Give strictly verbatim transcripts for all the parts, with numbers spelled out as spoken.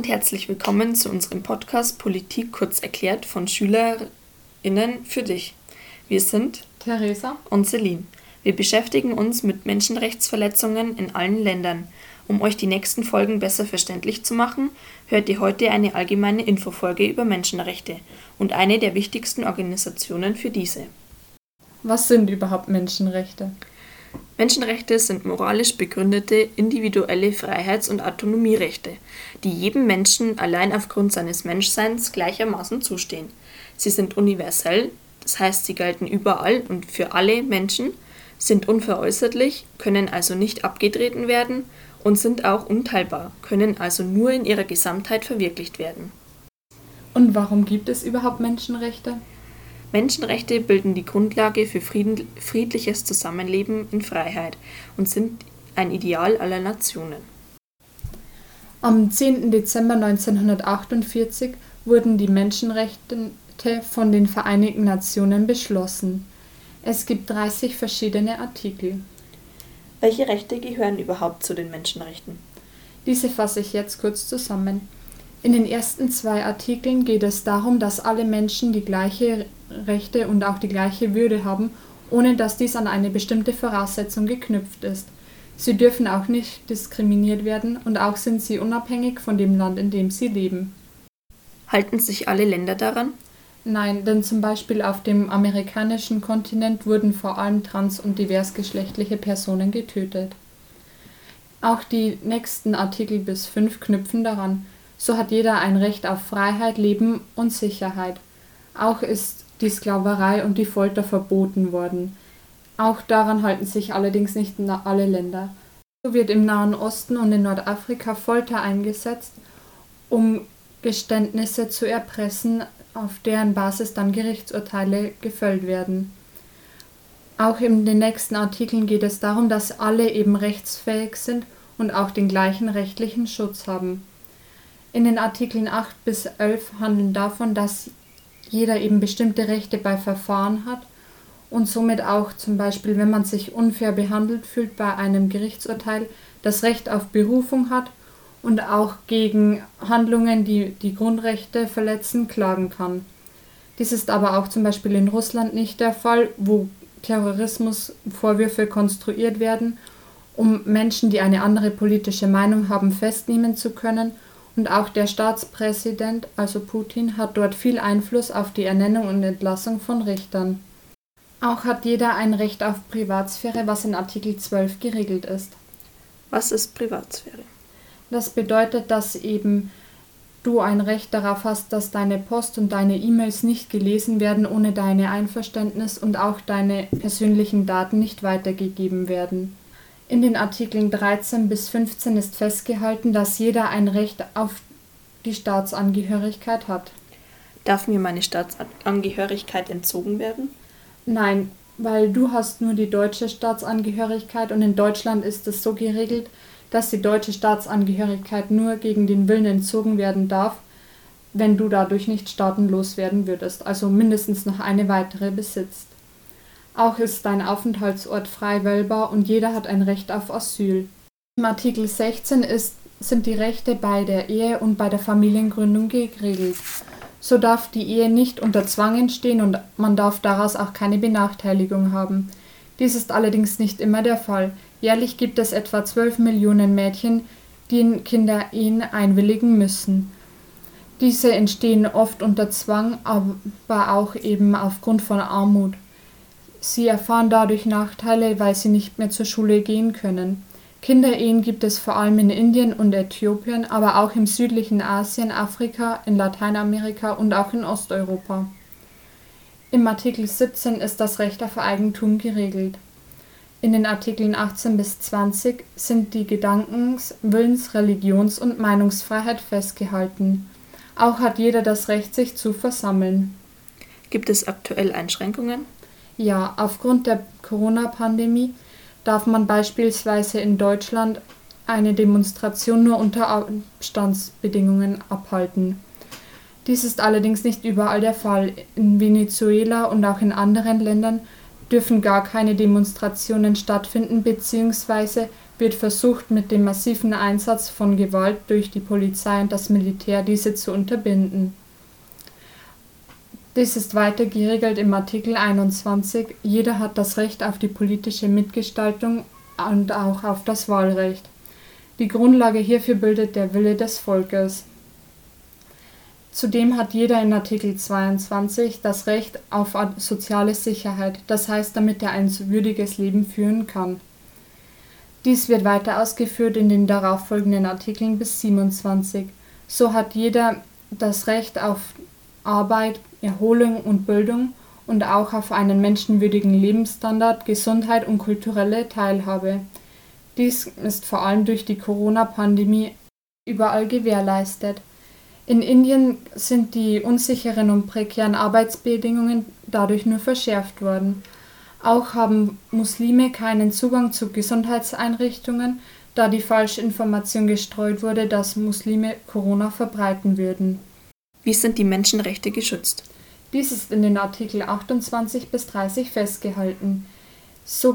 herzlich willkommen zu unserem Podcast Politik kurz erklärt von SchülerInnen für dich. Wir sind Theresa und Celine. Wir beschäftigen uns mit Menschenrechtsverletzungen in allen Ländern. Um euch die nächsten Folgen besser verständlich zu machen, hört ihr heute eine allgemeine Infofolge über Menschenrechte und eine der wichtigsten Organisationen für diese. Was sind überhaupt Menschenrechte? Menschenrechte sind moralisch begründete individuelle Freiheits- und Autonomierechte, die jedem Menschen allein aufgrund seines Menschseins gleichermaßen zustehen. Sie sind universell, das heißt, sie gelten überall und für alle Menschen, sind unveräußerlich, können also nicht abgetreten werden und sind auch unteilbar, können also nur in ihrer Gesamtheit verwirklicht werden. Und warum gibt es überhaupt Menschenrechte? Menschenrechte bilden die Grundlage für Frieden, friedliches Zusammenleben in Freiheit und sind ein Ideal aller Nationen. Am zehnten Dezember neunzehnhundertachtundvierzig wurden die Menschenrechte von den Vereinigten Nationen beschlossen. Es gibt dreißig verschiedene Artikel. Welche Rechte gehören überhaupt zu den Menschenrechten? Diese fasse ich jetzt kurz zusammen. In den ersten zwei Artikeln geht es darum, dass alle Menschen die gleiche Rechte und auch die gleiche Würde haben, ohne dass dies an eine bestimmte Voraussetzung geknüpft ist. Sie dürfen auch nicht diskriminiert werden und auch sind sie unabhängig von dem Land, in dem sie leben. Halten sich alle Länder daran? Nein, denn zum Beispiel auf dem amerikanischen Kontinent wurden vor allem trans- und diversgeschlechtliche Personen getötet. Auch die nächsten Artikel bis fünf knüpfen daran. So hat jeder ein Recht auf Freiheit, Leben und Sicherheit. Auch ist die Sklaverei und die Folter verboten worden. Auch daran halten sich allerdings nicht alle Länder. So wird im Nahen Osten und in Nordafrika Folter eingesetzt, um Geständnisse zu erpressen, auf deren Basis dann Gerichtsurteile gefällt werden. Auch in den nächsten Artikeln geht es darum, dass alle eben rechtsfähig sind und auch den gleichen rechtlichen Schutz haben. In den Artikeln acht bis elf handeln davon, dass jeder eben bestimmte Rechte bei Verfahren hat und somit auch zum Beispiel, wenn man sich unfair behandelt fühlt bei einem Gerichtsurteil, das Recht auf Berufung hat und auch gegen Handlungen, die die Grundrechte verletzen, klagen kann. Dies ist aber auch zum Beispiel in Russland nicht der Fall, wo Terrorismusvorwürfe konstruiert werden, um Menschen, die eine andere politische Meinung haben, festnehmen zu können. Und auch der Staatspräsident, also Putin, hat dort viel Einfluss auf die Ernennung und Entlassung von Richtern. Auch hat jeder ein Recht auf Privatsphäre, was in Artikel zwölf geregelt ist. Was ist Privatsphäre? Das bedeutet, dass eben du ein Recht darauf hast, dass deine Post und deine E-Mails nicht gelesen werden ohne dein Einverständnis und auch deine persönlichen Daten nicht weitergegeben werden. In den Artikeln dreizehn bis fünfzehn ist festgehalten, dass jeder ein Recht auf die Staatsangehörigkeit hat. Darf mir meine Staatsangehörigkeit entzogen werden? Nein, weil du hast nur die deutsche Staatsangehörigkeit und in Deutschland ist es so geregelt, dass die deutsche Staatsangehörigkeit nur gegen den Willen entzogen werden darf, wenn du dadurch nicht staatenlos werden würdest, also mindestens noch eine weitere besitzt. Auch ist dein Aufenthaltsort frei wählbar und jeder hat ein Recht auf Asyl. Im Artikel sechzehn ist, sind die Rechte bei der Ehe und bei der Familiengründung geregelt. So darf die Ehe nicht unter Zwang entstehen und man darf daraus auch keine Benachteiligung haben. Dies ist allerdings nicht immer der Fall. Jährlich gibt es etwa zwölf Millionen Mädchen, die in Kinderehen einwilligen müssen. Diese entstehen oft unter Zwang, aber auch eben aufgrund von Armut. Sie erfahren dadurch Nachteile, weil sie nicht mehr zur Schule gehen können. Kinderehen gibt es vor allem in Indien und Äthiopien, aber auch im südlichen Asien, Afrika, in Lateinamerika und auch in Osteuropa. Im Artikel siebzehn ist das Recht auf Eigentum geregelt. In den Artikeln achtzehn bis zwanzig sind die Gedankens-, Willens-, Religions- und Meinungsfreiheit festgehalten. Auch hat jeder das Recht, sich zu versammeln. Gibt es aktuell Einschränkungen? Ja, aufgrund der Corona-Pandemie darf man beispielsweise in Deutschland eine Demonstration nur unter Abstandsbedingungen abhalten. Dies ist allerdings nicht überall der Fall. In Venezuela und auch in anderen Ländern dürfen gar keine Demonstrationen stattfinden bzw. wird versucht, mit dem massiven Einsatz von Gewalt durch die Polizei und das Militär diese zu unterbinden. Dies ist weiter geregelt im Artikel einundzwanzig. Jeder hat das Recht auf die politische Mitgestaltung und auch auf das Wahlrecht. Die Grundlage hierfür bildet der Wille des Volkes. Zudem hat jeder in Artikel zweiundzwanzig das Recht auf soziale Sicherheit, das heißt, damit er ein würdiges Leben führen kann. Dies wird weiter ausgeführt in den darauffolgenden Artikeln bis siebenundzwanzig. So hat jeder das Recht auf Arbeit, Erholung und Bildung und auch auf einen menschenwürdigen Lebensstandard, Gesundheit und kulturelle Teilhabe. Dies ist vor allem durch die Corona-Pandemie überall gewährleistet. In Indien sind die unsicheren und prekären Arbeitsbedingungen dadurch nur verschärft worden. Auch haben Muslime keinen Zugang zu Gesundheitseinrichtungen, da die falsche Information gestreut wurde, dass Muslime Corona verbreiten würden. Wie sind die Menschenrechte geschützt? Dies ist in den Artikel achtundzwanzig bis dreißig festgehalten. So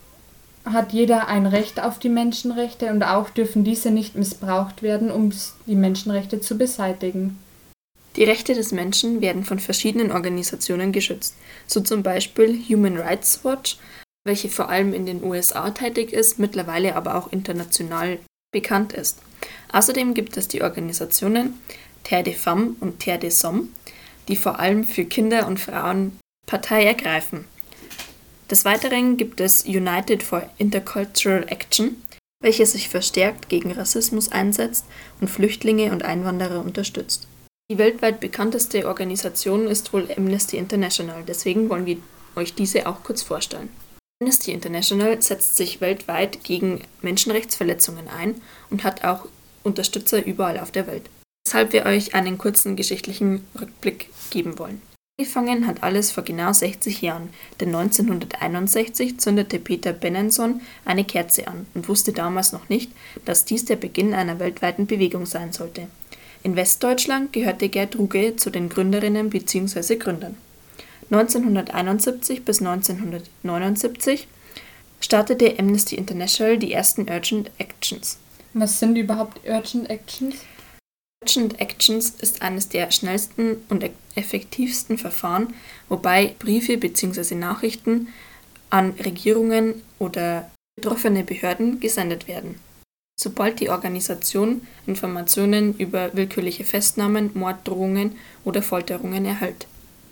hat jeder ein Recht auf die Menschenrechte und auch dürfen diese nicht missbraucht werden, um die Menschenrechte zu beseitigen. Die Rechte des Menschen werden von verschiedenen Organisationen geschützt, so zum Beispiel Human Rights Watch, welche vor allem in den U S A tätig ist, mittlerweile aber auch international bekannt ist. Außerdem gibt es die Organisationen Terre des Femmes und Terre des Hommes, die vor allem für Kinder und Frauen Partei ergreifen. Des Weiteren gibt es United for Intercultural Action, welche sich verstärkt gegen Rassismus einsetzt und Flüchtlinge und Einwanderer unterstützt. Die weltweit bekannteste Organisation ist wohl Amnesty International, deswegen wollen wir euch diese auch kurz vorstellen. Amnesty International setzt sich weltweit gegen Menschenrechtsverletzungen ein und hat auch Unterstützer überall auf der Welt, weshalb wir euch einen kurzen geschichtlichen Rückblick geben wollen. Angefangen hat alles vor genau sechzig Jahren, denn neunzehnhunderteinundsechzig zündete Peter Benenson eine Kerze an und wusste damals noch nicht, dass dies der Beginn einer weltweiten Bewegung sein sollte. In Westdeutschland gehörte Gerd Ruge zu den Gründerinnen bzw. Gründern. neunzehnhunderteinundsiebzig bis neunzehnhundertneunundsiebzig startete Amnesty International die ersten Urgent Actions. Was sind überhaupt Urgent Actions? Urgent Actions ist eines der schnellsten und effektivsten Verfahren, wobei Briefe bzw. Nachrichten an Regierungen oder betroffene Behörden gesendet werden. Sobald die Organisation Informationen über willkürliche Festnahmen, Morddrohungen oder Folterungen erhält.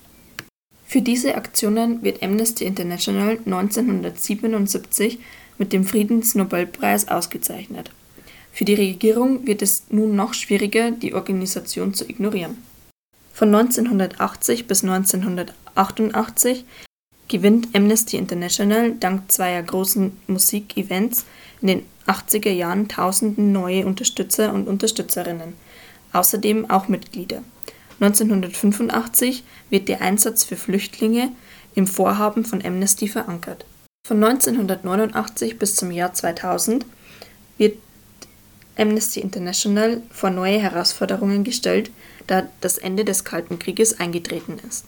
Für diese Aktionen wird Amnesty International neunzehnhundertsiebenundsiebzig mit dem Friedensnobelpreis ausgezeichnet. Für die Regierung wird es nun noch schwieriger, die Organisation zu ignorieren. Von neunzehnhundertachtzig bis neunzehnhundertachtundachtzig gewinnt Amnesty International dank zweier großen Musikevents in den achtziger Jahren tausenden neue Unterstützer und Unterstützerinnen, außerdem auch Mitglieder. neunzehnhundertfünfundachtzig wird der Einsatz für Flüchtlinge im Vorhaben von Amnesty verankert. Von neunzehnhundertneunundachtzig bis zum Jahr zweitausend wird Amnesty International vor neue Herausforderungen gestellt, da das Ende des Kalten Krieges eingetreten ist.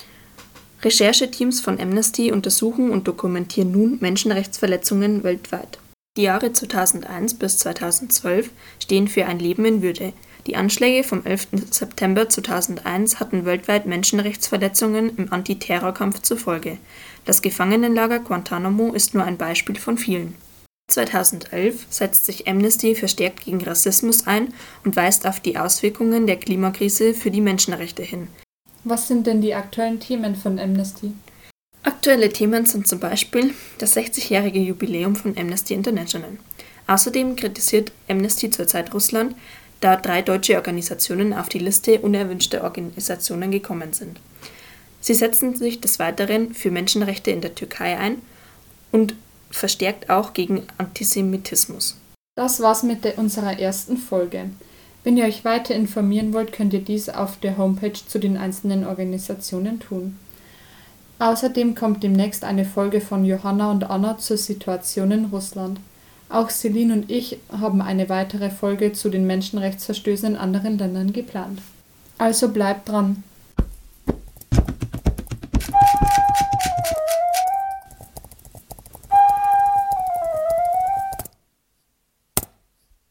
Rechercheteams von Amnesty untersuchen und dokumentieren nun Menschenrechtsverletzungen weltweit. Die Jahre zweitausendeins bis zweitausendzwölf stehen für ein Leben in Würde. Die Anschläge vom elften September zweitausendeins hatten weltweit Menschenrechtsverletzungen im Antiterrorkampf zur Folge. Das Gefangenenlager Guantanamo ist nur ein Beispiel von vielen. zweitausendelf setzt sich Amnesty verstärkt gegen Rassismus ein und weist auf die Auswirkungen der Klimakrise für die Menschenrechte hin. Was sind denn die aktuellen Themen von Amnesty? Aktuelle Themen sind zum Beispiel das sechzigjährige Jubiläum von Amnesty International. Außerdem kritisiert Amnesty zurzeit Russland, da drei deutsche Organisationen auf die Liste unerwünschter Organisationen gekommen sind. Sie setzen sich des Weiteren für Menschenrechte in der Türkei ein und verstärkt auch gegen Antisemitismus. Das war's mit der, unserer ersten Folge. Wenn ihr euch weiter informieren wollt, könnt ihr dies auf der Homepage zu den einzelnen Organisationen tun. Außerdem kommt demnächst eine Folge von Johanna und Anna zur Situation in Russland. Auch Celine und ich haben eine weitere Folge zu den Menschenrechtsverstößen in anderen Ländern geplant. Also bleibt dran!